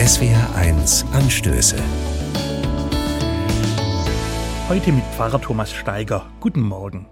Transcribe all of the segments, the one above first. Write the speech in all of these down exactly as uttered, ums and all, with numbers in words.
S W R eins Anstöße. Heute mit Pfarrer Thomas Steiger. Guten Morgen.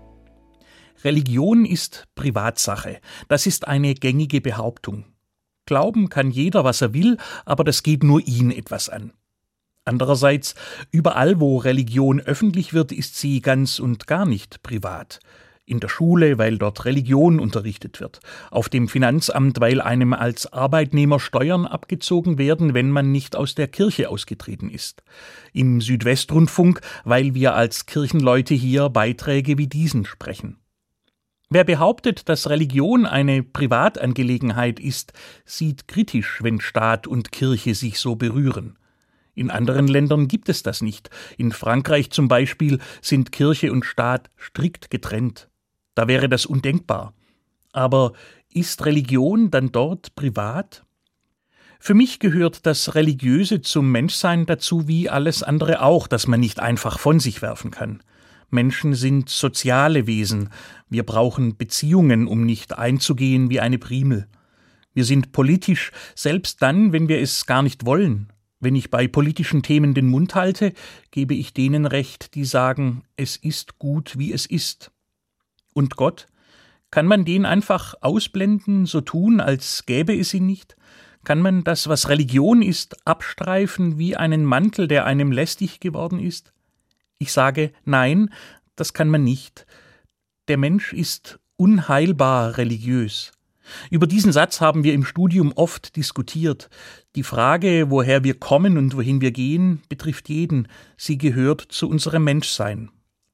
Religion ist Privatsache. Das ist eine gängige Behauptung. Glauben kann jeder, was er will, aber das geht nur ihn etwas an. Andererseits, überall, wo Religion öffentlich wird, ist sie ganz und gar nicht privat. In der Schule, weil dort Religion unterrichtet wird. Auf dem Finanzamt, weil einem als Arbeitnehmer Steuern abgezogen werden, wenn man nicht aus der Kirche ausgetreten ist. Im Südwestrundfunk, weil wir als Kirchenleute hier Beiträge wie diesen sprechen. Wer behauptet, dass Religion eine Privatangelegenheit ist, sieht kritisch, wenn Staat und Kirche sich so berühren. In anderen Ländern gibt es das nicht. In Frankreich zum Beispiel sind Kirche und Staat strikt getrennt. Da wäre das undenkbar. Aber ist Religion dann dort privat? Für mich gehört das Religiöse zum Menschsein dazu wie alles andere auch, das man nicht einfach von sich werfen kann. Menschen sind soziale Wesen. Wir brauchen Beziehungen, um nicht einzugehen wie eine Primel. Wir sind politisch, selbst dann, wenn wir es gar nicht wollen. Wenn ich bei politischen Themen den Mund halte, gebe ich denen recht, die sagen, es ist gut, wie es ist. Und Gott? Kann man den einfach ausblenden, so tun, als gäbe es ihn nicht? Kann man das, was Religion ist, abstreifen wie einen Mantel, der einem lästig geworden ist? Ich sage, nein, das kann man nicht. Der Mensch ist unheilbar religiös. Über diesen Satz haben wir im Studium oft diskutiert. Die Frage, woher wir kommen und wohin wir gehen, betrifft jeden. Sie gehört zu unserem Menschsein.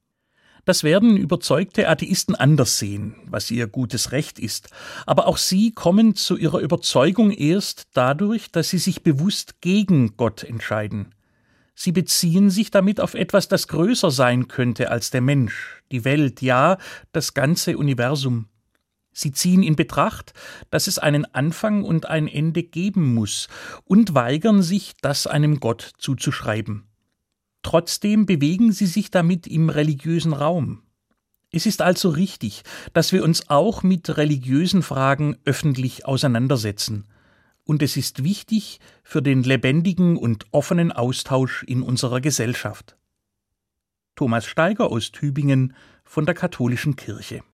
Das werden überzeugte Atheisten anders sehen, was ihr gutes Recht ist. Aber auch sie kommen zu ihrer Überzeugung erst dadurch, dass sie sich bewusst gegen Gott entscheiden. Sie beziehen sich damit auf etwas, das größer sein könnte als der Mensch, die Welt, ja, das ganze Universum. Sie ziehen in Betracht, dass es einen Anfang und ein Ende geben muss und weigern sich, das einem Gott zuzuschreiben. Trotzdem bewegen sie sich damit im religiösen Raum. Es ist also richtig, dass wir uns auch mit religiösen Fragen öffentlich auseinandersetzen. Und es ist wichtig für den lebendigen und offenen Austausch in unserer Gesellschaft. Thomas Steiger aus Tübingen von der Katholischen Kirche.